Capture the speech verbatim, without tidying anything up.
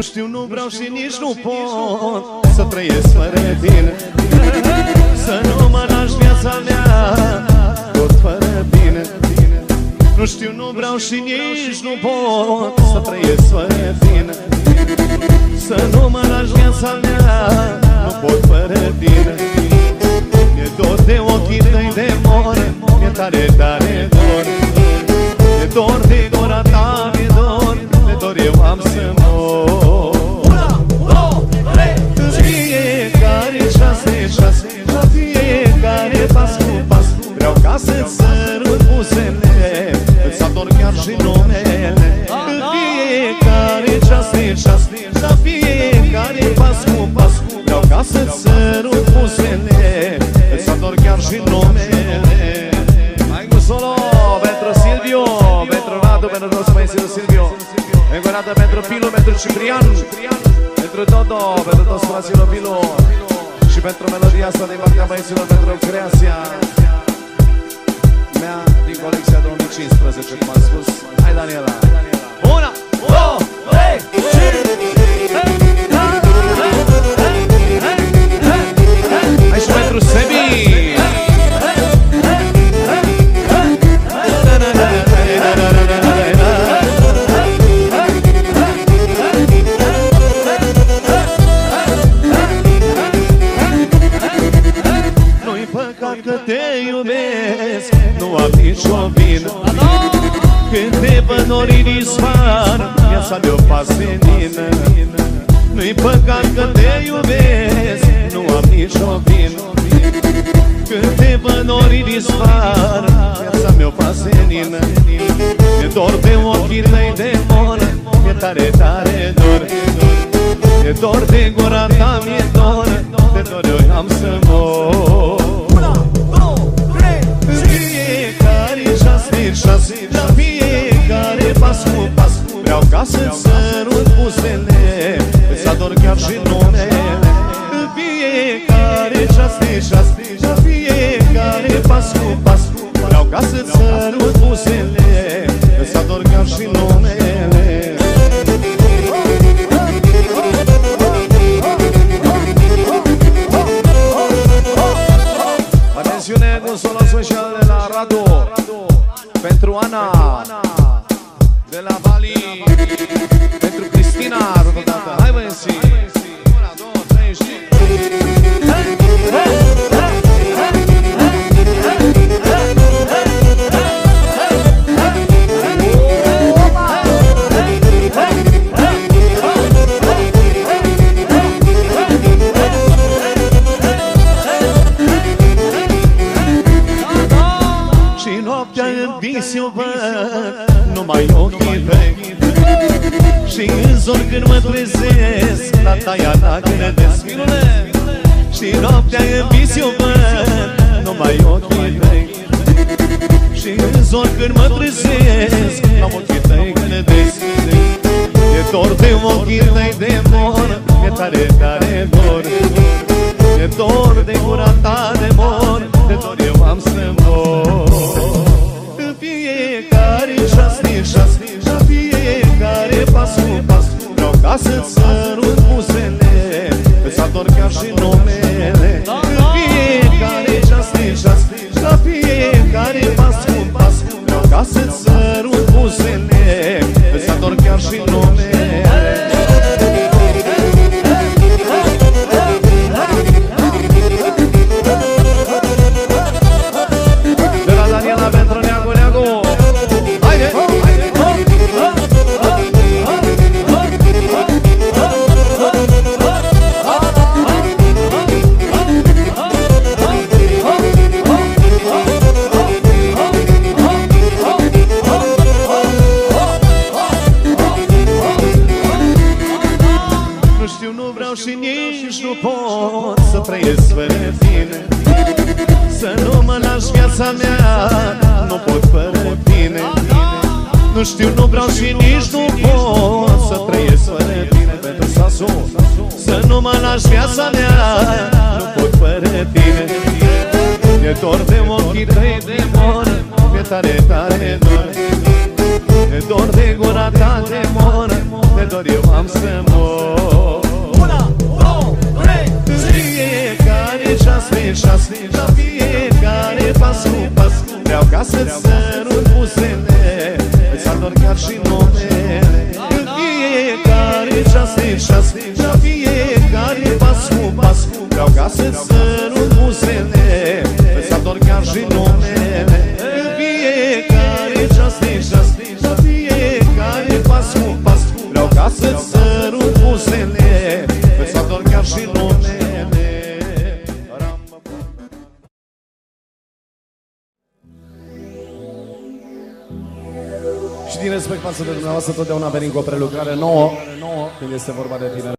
știu, nu vreau și nici nu pot să trăiesc fără tine. Să nu mă lași viața mea tot fără tine. Nu știu, nu vreau și nici nu pot să trăiesc fără tine. Să nu mă lași viața mea, nu pot fără tine. Mi-e dor de ochii tăi de mor, mi-e tare, tare dor. Mi-e dor de gura ta, mi-e dor, mi-e dor, eu am să mor. În fiecare șase, șase, la fiecare pas cu pas, vreau ca să-ți sărut buzele, îți ador chiar și numele. În fiecare șase, șase, la fiecare pas cu pas, vreau ca să-ți sărut buzele, îți ador chiar și numele. Hai cu solo pentru Silvio, pentru Radu, pentru toți băieții Silvio. Încă o dată pentru Pilu, pentru Ciprian, pentru Toto, pentru toți fraților Pilu. Și pentru melodia asta din partea băieților, pentru creația mea din colecția două mii cincisprezece, cum am spus. Hai, Daniela! Una, două, trei, hai și pentru Sebi! Nu-i păcat că te iubesc, nu am nicio vină. Când te văd norii dispar, viața mea o fac senină. Nu-i păcat că te iubesc, nu am nicio vină. Când te văd norii dispar, viața mea o fac senină. Mi-e dor de ochii tăi de mor, mi-e tare, tare dor. Mi-e dor de gura ta, mi-e dor, de dor eu am să mor. În fiecare șase, șase, la fiecare pas cu pas, vreau ca să-ți sărut buzele, îți ador chiar și numele. În fiecare șase, șase, la fiecare pas cu pas, vreau ca să-ți sărut buzele, îți ador chiar și numele. Atențiune cu solo special de la Radu, pentru Ana, de la Vali, pentru Cristina, totodată. Hai băieții! Una, două, trei și... Și noaptea în vis eu văd numai ochii tăi, și în zor când mă trezesc, la taia ta gândesc. Și noaptea în vis eu văd numai ochii tăi, și în zor când mă trezesc, la ochii tăi gândesc. E dor de ochii tăi de mor, e tare, tare dor. E dor de gura ta de mor, de dor eu am să mor. În fiecare șase, șase, la fiecare pas cu pas, vreau ca să-ți sărut buzele, îți ador chiar și numele. În fiecare șase, șase, la fiecare pas cu pas, vreau ca să-ți sărut buzele, îți ador chiar și numele. Și nici nu pot să trăiesc fără tine. Să nu mă lași viața mea, nu pot fără tine. Nu știu, nu vreau și nici nu pot să trăiesc fără tine. Pentru Sasu, să nu mă lași viața mea, nu pot fără tine. Mi-e dor de ochii tăi de mor, mi-e tare, tare dor. De dor de gura ta de mor, de dor eu am să mor. Una, două, trei, fiecare ceas pe ceas, la fiecare pas cu pas, vreau ca să-ți sărut buzele, îți ador chiar și numele. În fiecare ceas pe ceas, la fiecare pas cu pas, vreau ca să-ți sărut buzele, îți ador chiar și numele. În fiecare ceas pe ceas, la fiecare pas cu pas, vreau ca să-ți sărut buzele, îți ador chiar și numele. Și din respect față de dumneavoastră, totdeauna venim cu o prelucrare nouă când este vorba de tine.